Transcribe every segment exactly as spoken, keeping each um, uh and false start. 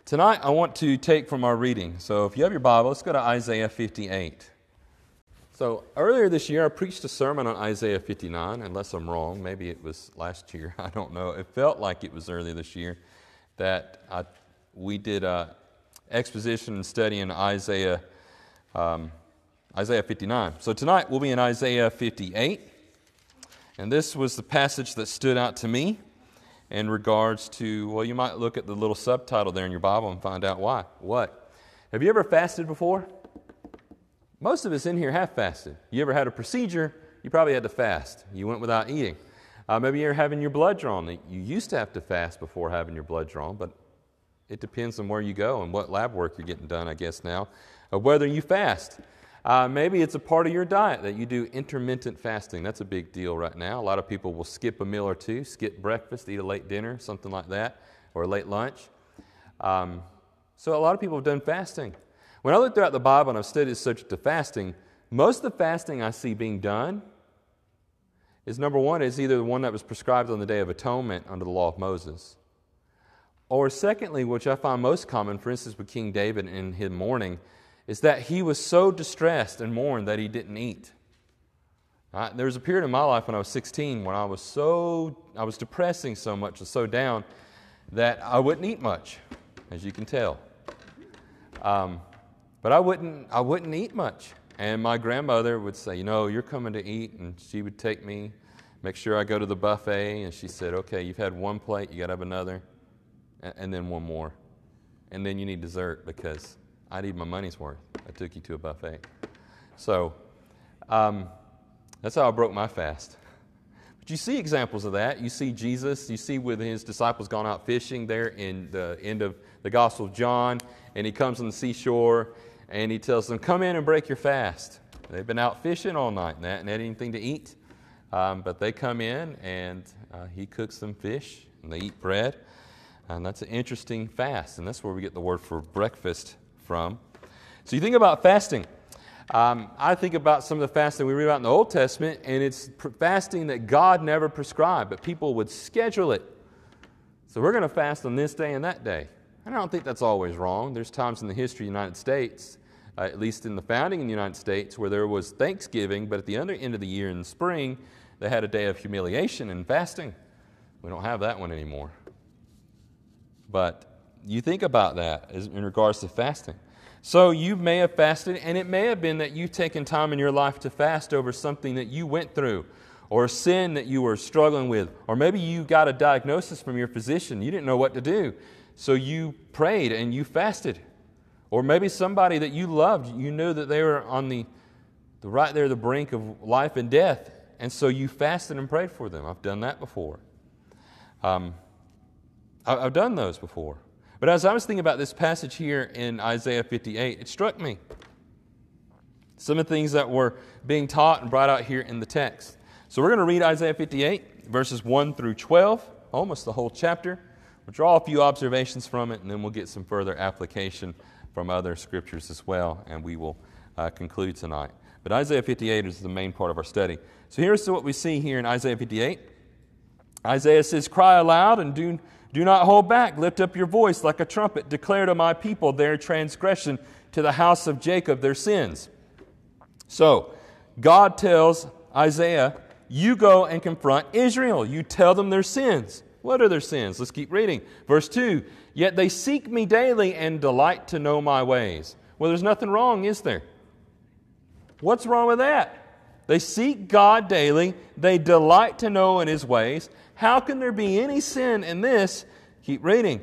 Tonight I want to take from our reading. So if you have your Bible, let's go to Isaiah fifty-eight. So earlier this year I preached a sermon on Isaiah fifty-nine, unless I'm wrong. Maybe it was last year. I don't know. It felt like it was earlier this year that I, we did a exposition and study in Isaiah, um, Isaiah fifty-nine. So tonight we'll be in Isaiah fifty-eight. And this was the passage that stood out to me in regards to, well, you might look at the little subtitle there in your Bible and find out why. What? Have you ever fasted before? Most of us in here have fasted. You ever had a procedure? You probably had to fast. You went without eating. Uh, maybe you're having your blood drawn. You used to have to fast before having your blood drawn, but it depends on where you go and what lab work you're getting done, I guess now, of whether you fast. Uh, maybe it's a part of your diet that you do intermittent fasting. That's a big deal right now. A lot of people will skip a meal or two, skip breakfast, eat a late dinner, something like that, or a late lunch. Um, so a lot of people have done fasting. When I look throughout the Bible and I've studied the subject of fasting, most of the fasting I see being done is, number one, is either the one that was prescribed on the Day of Atonement under the law of Moses, or secondly, which I find most common, for instance, with King David in his mourning, is that he was so distressed and mourned that he didn't eat. Right? There was a period in my life when I was sixteen when I was so, I was depressing so much and so down that I wouldn't eat much, as you can tell. Um, but I wouldn't, I wouldn't eat much. And my grandmother would say, you know, you're coming to eat, and she would take me, make sure I go to the buffet, and she said, okay, you've had one plate, you got to have another, and then one more. And then you need dessert because I need my money's worth. I took you to a buffet. So um, that's how I broke my fast. But you see examples of that. You see Jesus, you see with his disciples gone out fishing there in the end of the Gospel of John, and he comes on the seashore, and he tells them, come in and break your fast. They've been out fishing all night and they hadn't had anything to eat. Um, but they come in, and uh, he cooks them fish, and they eat bread. And that's an interesting fast, and that's where we get the word for breakfast from. So you think about fasting. Um, I think about some of the fasting we read about in the Old Testament, and it's fasting that God never prescribed, but people would schedule it. So we're going to fast on this day and that day. And I don't think that's always wrong. There's times in the history of the United States, uh, at least in the founding in the United States, where there was Thanksgiving, but at the other end of the year in the spring, they had a day of humiliation and fasting. We don't have that one anymore. But you think about that as in regards to fasting. So you may have fasted, and it may have been that you've taken time in your life to fast over something that you went through, or a sin that you were struggling with, or maybe you got a diagnosis from your physician. You didn't know what to do, so you prayed and you fasted. Or maybe somebody that you loved, you knew that they were on the, the right there, the brink of life and death, and so you fasted and prayed for them. I've done that before. Um, I've done those before. But as I was thinking about this passage here in Isaiah fifty-eight, it struck me. Some of the things that were being taught and brought out here in the text. So we're going to read Isaiah fifty-eight, verses one through twelve, almost the whole chapter. We'll draw a few observations from it, and then we'll get some further application from other scriptures as well, and we will uh, conclude tonight. But Isaiah fifty-eight is the main part of our study. So here's what we see here in Isaiah fifty-eight. Isaiah says, cry aloud and do Do not hold back. Lift up your voice like a trumpet. Declare to my people their transgression, to the house of Jacob their sins. So, God tells Isaiah, you go and confront Israel. You tell them their sins. What are their sins? Let's keep reading. Verse two, yet they seek me daily and delight to know my ways. Well, there's nothing wrong, is there? What's wrong with that? They seek God daily. They delight to know in His ways. How can there be any sin in this? Keep reading.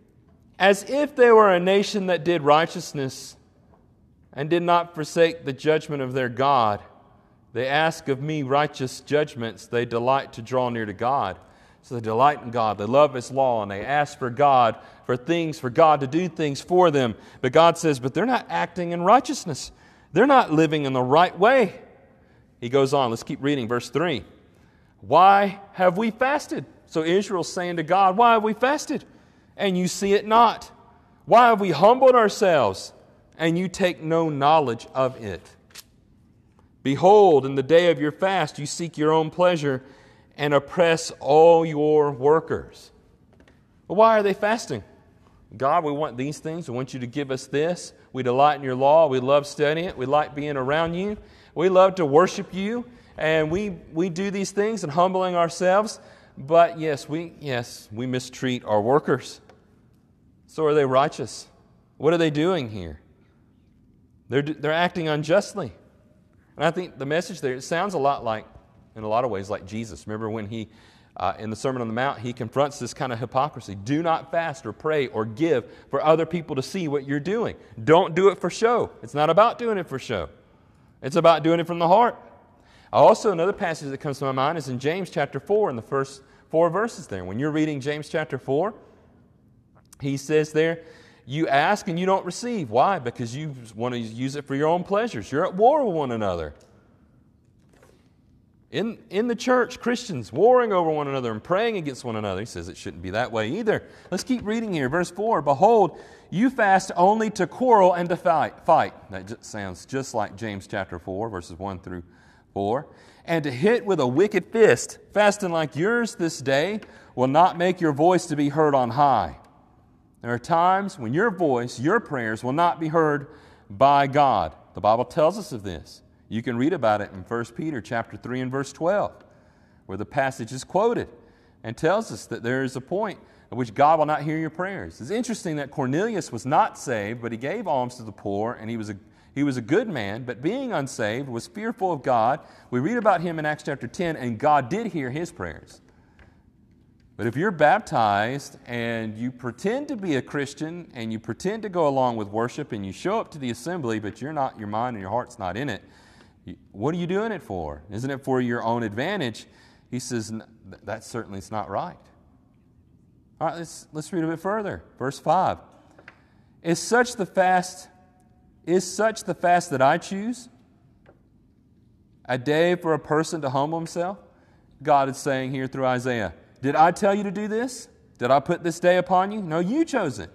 As if they were a nation that did righteousness and did not forsake the judgment of their God. They ask of me righteous judgments. They delight to draw near to God. So they delight in God. They love His law, and they ask for God, for things, for God to do things for them. But God says, but they're not acting in righteousness. They're not living in the right way. He goes on. Let's keep reading. Verse three. Why have we fasted? So Israel's saying to God, why have we fasted? And you see it not. Why have we humbled ourselves? And you take no knowledge of it. Behold, in the day of your fast you seek your own pleasure and oppress all your workers. Well, why are they fasting? God, we want these things. We want you to give us this. We delight in your law. We love studying it. We like being around you. We love to worship you. And we, we do these things and humbling ourselves. But yes, we yes, we mistreat our workers. So are they righteous? What are they doing here? They're, they're acting unjustly. And I think the message there, it sounds a lot like, in a lot of ways, like Jesus. Remember when he, uh, in the Sermon on the Mount, he confronts this kind of hypocrisy. Do not fast or pray or give for other people to see what you're doing. Don't do it for show. It's not about doing it for show. It's about doing it from the heart. Also, another passage that comes to my mind is in James chapter four, in the first four verses there. When you're reading James chapter four, he says there, you ask and you don't receive. Why? Because you want to use it for your own pleasures. You're at war with one another. In, in the church, Christians warring over one another and praying against one another. He says it shouldn't be that way either. Let's keep reading here. Verse four, behold, you fast only to quarrel and to fight. fight. That just sounds just like James chapter four, verses one through four. And to hit with a wicked fist, fasting like yours this day will not make your voice to be heard on high. There are times when your voice, your prayers will not be heard by God. The Bible tells us of this. You can read about it in First Peter chapter three and verse twelve, where the passage is quoted and tells us that there is a point at which God will not hear your prayers. It's interesting that Cornelius was not saved, but he gave alms to the poor, and he was a, he was a good man, but being unsaved, was fearful of God. We read about him in Acts chapter ten, and God did hear his prayers. But if you're baptized and you pretend to be a Christian and you pretend to go along with worship and you show up to the assembly, but you're not, your mind and your heart's not in it, what are you doing it for? Isn't it for your own advantage? He says, that certainly is not right. All right, let's, let's read a bit further. Verse five. Is such the fast, is such the fast that I choose? A day for a person to humble himself? God is saying here through Isaiah, did I tell you to do this? Did I put this day upon you? No, you chose it.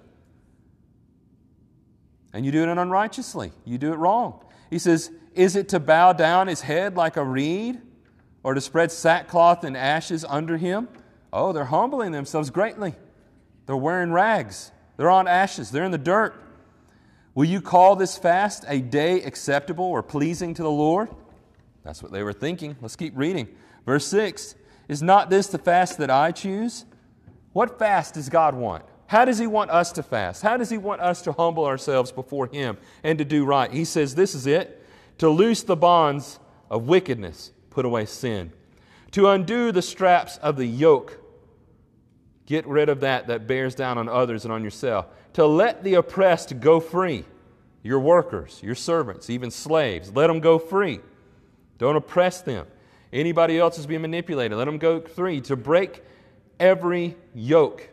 And you do it unrighteously. You do it wrong. He says, is it to bow down his head like a reed, or to spread sackcloth and ashes under him? Oh, they're humbling themselves greatly. They're wearing rags. They're on ashes. They're in the dirt. Will you call this fast a day acceptable or pleasing to the Lord? That's what they were thinking. Let's keep reading. Verse six. Is not this the fast that I choose? What fast does God want? How does He want us to fast? How does He want us to humble ourselves before Him and to do right? He says this is it. To loose the bonds of wickedness, put away sin. To undo the straps of the yoke, get rid of that that bears down on others and on yourself. To let the oppressed go free. Your workers, your servants, even slaves, let them go free. Don't oppress them. Anybody else is being manipulated, let them go free. To break every yoke.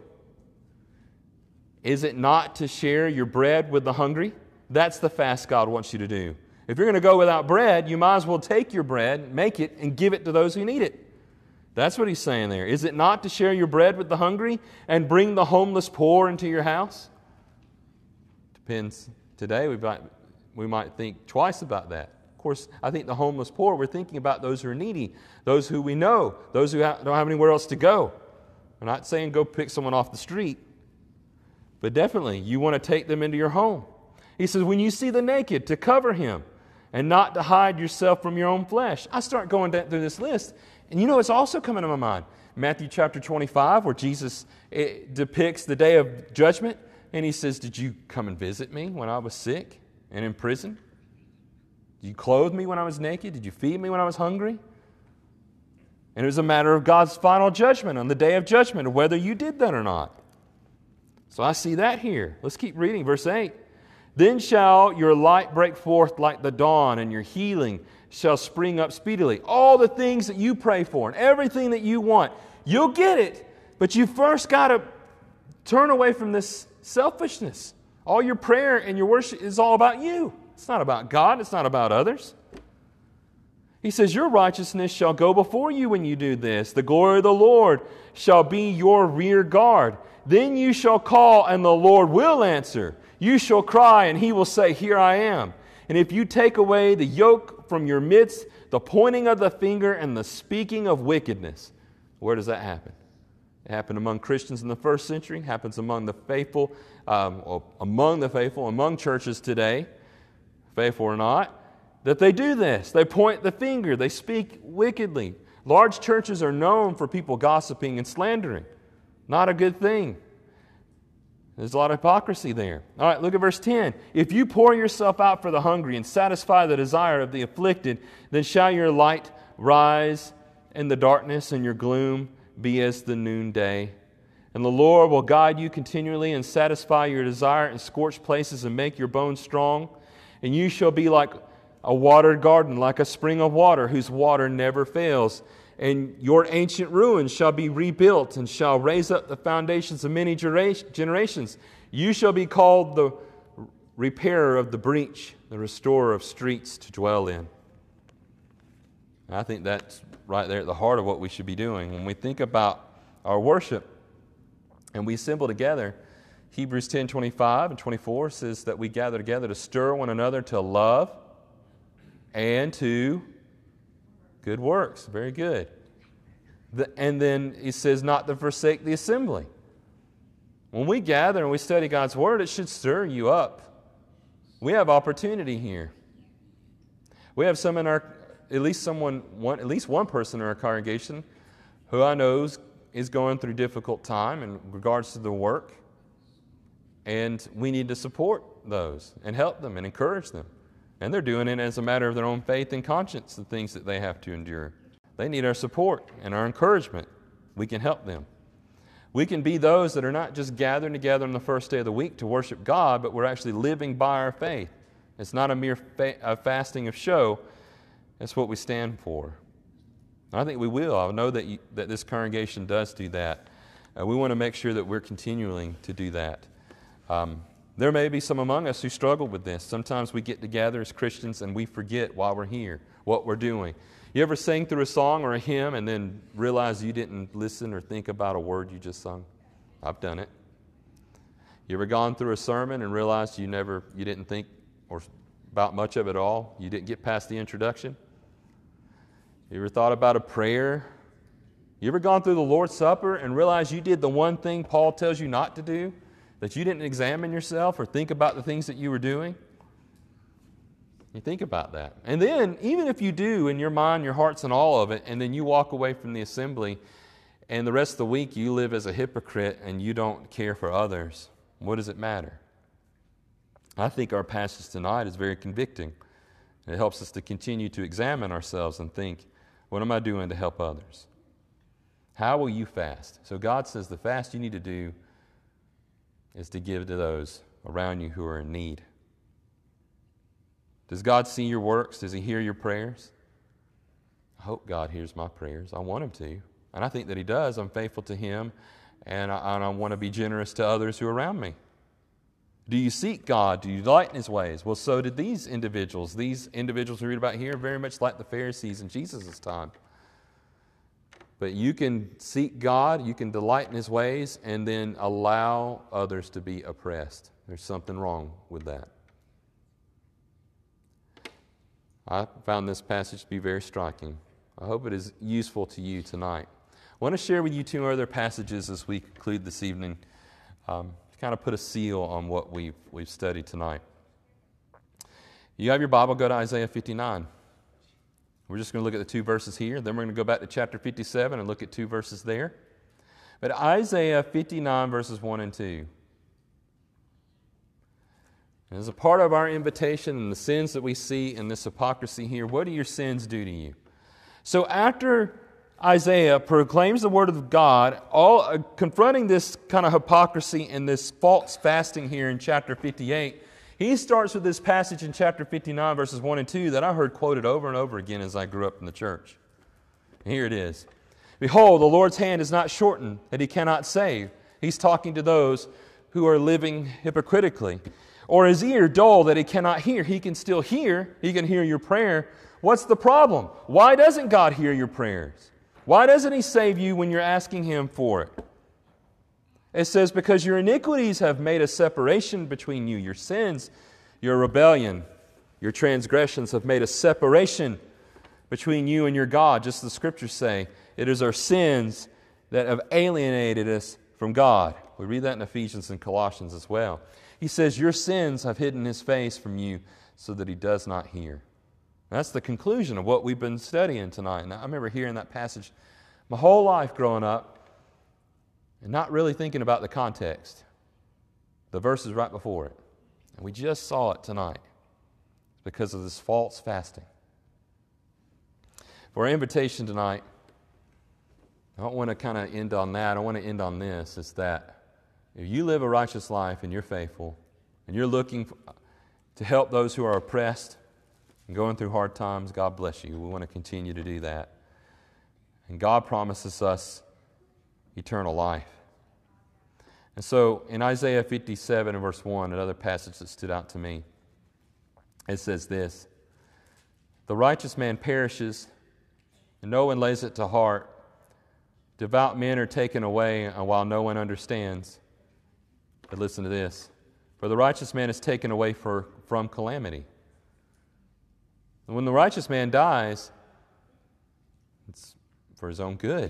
Is it not to share your bread with the hungry? That's the fast God wants you to do. If you're going to go without bread, you might as well take your bread, make it, and give it to those who need it. That's what He's saying there. Is it not to share your bread with the hungry and bring the homeless poor into your house? Depends. Today we might, we might think twice about that. Of course, I think the homeless poor, we're thinking about those who are needy, those who we know, those who ha- don't have anywhere else to go. I'm not saying go pick someone off the street, but definitely you want to take them into your home. He says, when you see the naked, to cover him and not to hide yourself from your own flesh. I start going down through this list, and you know it's also coming to my mind. Matthew chapter twenty-five, where Jesus depicts the day of judgment, and He says, did you come and visit me when I was sick and in prison? Did you clothe me when I was naked? Did you feed me when I was hungry? And it was a matter of God's final judgment on the day of judgment, of whether you did that or not. So I see that here. Let's keep reading. Verse eight. Then shall your light break forth like the dawn, and your healing shall spring up speedily. All the things that you pray for and everything that you want, you'll get it. But you first got to turn away from this selfishness. All your prayer and your worship is all about you. It's not about God. It's not about others. He says, your righteousness shall go before you when you do this. The glory of the Lord shall be your rear guard. Then you shall call, and the Lord will answer. You shall cry, and He will say, here I am. And if you take away the yoke from your midst, the pointing of the finger and the speaking of wickedness, where does that happen? It happened among Christians in the first century, happens among the faithful, um, or among the faithful, among churches today, faithful or not, that they do this. They point the finger. They speak wickedly. Large churches are known for people gossiping and slandering. Not a good thing. There's a lot of hypocrisy there. All right, look at verse ten. If you pour yourself out for the hungry and satisfy the desire of the afflicted, then shall your light rise in the darkness and your gloom be as the noonday. And the Lord will guide you continually and satisfy your desire in scorched places and make your bones strong. And you shall be like a watered garden, like a spring of water whose water never fails. And your ancient ruins shall be rebuilt and shall raise up the foundations of many generations. You shall be called the repairer of the breach, the restorer of streets to dwell in. I think that's right there at the heart of what we should be doing. When we think about our worship and we assemble together, Hebrews ten twenty-five and twenty-four says that we gather together to stir one another to love and to good works. Very good. The, and then he says not to forsake the assembly. When we gather and we study God's Word, it should stir you up. We have opportunity here. We have some in our, at least someone, one, at least one person in our congregation who I know is, is going through difficult time in regards to the work. And we need to support those and help them and encourage them. And they're doing it as a matter of their own faith and conscience, the things that they have to endure. They need our support and our encouragement. We can help them. We can be those that are not just gathering together on the first day of the week to worship God, but we're actually living by our faith. It's not a mere fa- a fasting of show. It's what we stand for. And I think we will. I know that, you, that this congregation does do that. Uh, we want to make sure that we're continuing to do that. Um, There may be some among us who struggle with this. Sometimes we get together as Christians and we forget why we're here, what we're doing. You ever sing through a song or a hymn and then realize you didn't listen or think about a word you just sung? I've done it. You ever gone through a sermon and realized you never, you didn't think or about much of it all? You didn't get past the introduction? You ever thought about a prayer? You ever gone through the Lord's Supper and realized you did the one thing Paul tells you not to do? That you didn't examine yourself or think about the things that you were doing? You think about that. And then, even if you do in your mind, your hearts and all of it, and then you walk away from the assembly and the rest of the week you live as a hypocrite and you don't care for others, what does it matter? I think our passage tonight is very convicting. It helps us to continue to examine ourselves and think, what am I doing to help others? How will you fast? So God says the fast you need to do is to give to those around you who are in need. Does God see your works? Does He hear your prayers? I hope God hears my prayers. I want Him to. And I think that He does. I'm faithful to Him, and I, and I want to be generous to others who are around me. Do you seek God? Do you delight in His ways? Well, so did these individuals. These individuals we read about here are very much like the Pharisees in Jesus' time. But you can seek God, you can delight in His ways, and then allow others to be oppressed. There's something wrong with that. I found this passage to be very striking. I hope it is useful to you tonight. I want to share with you two other passages as we conclude this evening um, to kind of put a seal on what we've, we've studied tonight. You have your Bible, go to Isaiah fifty-nine. We're just going to look at the two verses here. Then we're going to go back to chapter fifty-seven and look at two verses there. But Isaiah fifty-nine, verses one and two. And as a part of our invitation and the sins that we see in this hypocrisy here, what do your sins do to you? So after Isaiah proclaims the word of God, all uh, confronting this kind of hypocrisy and this false fasting here in chapter fifty-eight, he starts with this passage in chapter fifty-nine, verses one and two, that I heard quoted over and over again as I grew up in the church. And here it is. Behold, the Lord's hand is not shortened, that He cannot save. He's talking to those who are living hypocritically. Or His ear dull, that He cannot hear. He can still hear. He can hear your prayer. What's the problem? Why doesn't God hear your prayers? Why doesn't He save you when you're asking Him for it? It says, because your iniquities have made a separation between you. Your sins, your rebellion, your transgressions have made a separation between you and your God. Just as the Scriptures say, it is our sins that have alienated us from God. We read that in Ephesians and Colossians as well. He says, your sins have hidden His face from you so that He does not hear. That's the conclusion of what we've been studying tonight. Now, I remember hearing that passage my whole life growing up and not really thinking about the context. The verses right before it. And we just saw it tonight. It's because of this false fasting. For our invitation tonight, I don't want to kind of end on that. I want to end on this, is that if you live a righteous life and you're faithful, and you're looking to help those who are oppressed and going through hard times, God bless you. We want to continue to do that. And God promises us eternal life. And so in Isaiah fifty-seven and verse one, another passage that stood out to me, it says this, the righteous man perishes, and no one lays it to heart. Devout men are taken away, and while no one understands. But listen to this. For the righteous man is taken away for, from calamity. And when the righteous man dies, it's for his own good.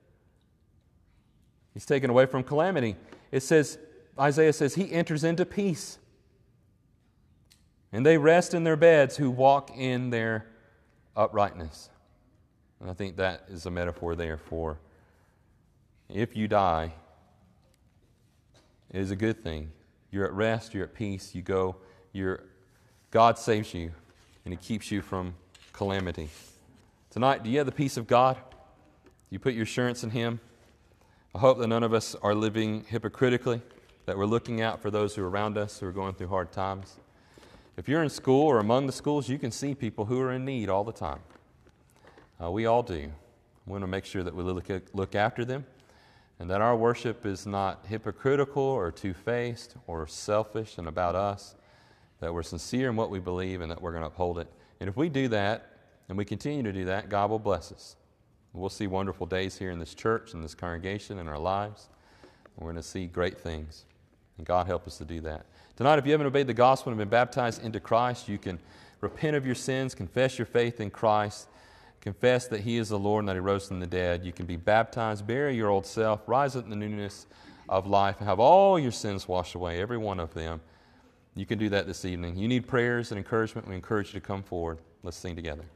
He's taken away from calamity. It says, Isaiah says, he enters into peace. And they rest in their beds who walk in their uprightness. And I think that is a metaphor there for if you die, it is a good thing. You're at rest, you're at peace, you go, you're, God saves you, and He keeps you from calamity. Tonight, do you have the peace of God? Do you put your assurance in Him? I hope that none of us are living hypocritically, that we're looking out for those who are around us who are going through hard times. If you're in school or among the schools, you can see people who are in need all the time. Uh, we all do. We want to make sure that we look, look after them, and that our worship is not hypocritical or two-faced or selfish and about us, that we're sincere in what we believe and that we're going to uphold it. And if we do that, and we continue to do that, God will bless us. We'll see wonderful days here in this church, in this congregation, in our lives. We're going to see great things. And God help us to do that. Tonight, if you haven't obeyed the gospel and been baptized into Christ, you can repent of your sins, confess your faith in Christ, confess that He is the Lord and that He rose from the dead. You can be baptized, bury your old self, rise up in the newness of life, and have all your sins washed away, every one of them. You can do that this evening. You need prayers and encouragement. We encourage you to come forward. Let's sing together.